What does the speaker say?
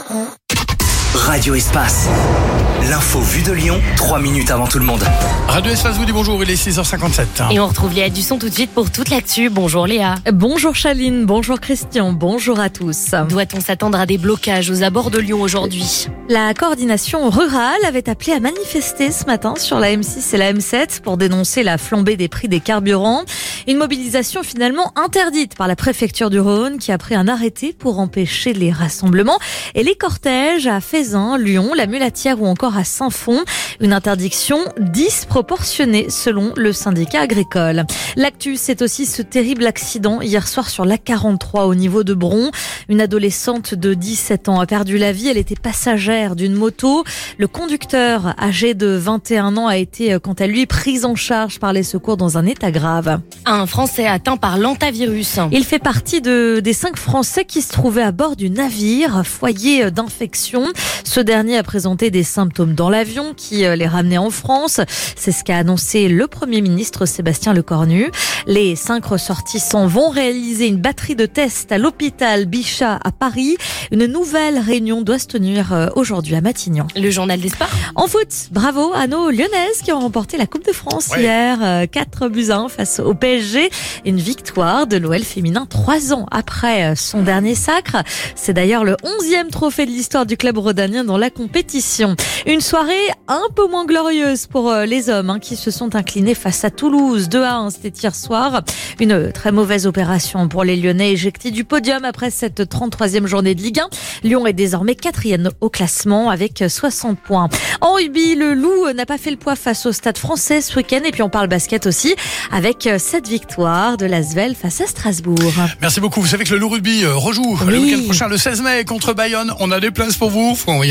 Radio Espace. L'info vue de Lyon, 3 minutes avant tout le monde. Radio Espace vous dit bonjour, il est 6h57. Et on retrouve Léa Dusson tout de suite pour toute l'actu. Bonjour Léa. Bonjour Chaline, bonjour Christian, bonjour à tous. Doit-on s'attendre à des blocages aux abords de Lyon aujourd'hui ? La coordination rurale avait appelé à manifester ce matin sur la M6 et la M7 pour dénoncer la flambée des prix des carburants. Une mobilisation finalement interdite par la préfecture du Rhône qui a pris un arrêté pour empêcher les rassemblements et les cortèges à Feyzin, Lyon, la Mulatière ou encore à Saint-Fond. Une interdiction disproportionnée selon le syndicat agricole. L'actu, c'est aussi ce terrible accident hier soir sur l'A43 au niveau de Bron. Une adolescente de 17 ans a perdu la vie. Elle était passagère d'une moto. Le conducteur, âgé de 21 ans, a été quant à lui pris en charge par les secours dans un état grave. Un Français atteint par l'hantavirus. Il fait partie des 5 Français qui se trouvaient à bord du navire, foyer d'infection. Ce dernier a présenté des symptômes dans l'avion qui les ramenaient en France. C'est ce qu'a annoncé le Premier ministre Sébastien Lecornu. Les 5 ressortissants vont réaliser une batterie de tests à l'hôpital Bichat à Paris. Une nouvelle réunion doit se tenir aujourd'hui à Matignon. Le journal des sports. En foot, bravo à nos Lyonnaises qui ont remporté la Coupe de France hier. 4-1 face au PSG. Une victoire de l'OL féminin 3 ans après son dernier sacre. C'est d'ailleurs le 11e trophée de l'histoire du club rhodanien dans la compétition. Une soirée un peu moins glorieuse pour les hommes qui se sont inclinés face à Toulouse. 2-1, c'était hier soir. Une très mauvaise opération pour les Lyonnais éjectés du podium après cette 33e journée de Ligue 1. Lyon est désormais 4e au classement avec 60 points. En rugby, le Loup n'a pas fait le poids face au Stade Français ce week-end. Et puis on parle basket aussi avec cette victoire de l'Asvel face à Strasbourg. Merci beaucoup. Vous savez que le Loup Rugby rejoue le week-end prochain, le 16 mai, contre Bayonne. On a des places pour vous. Faut envoyer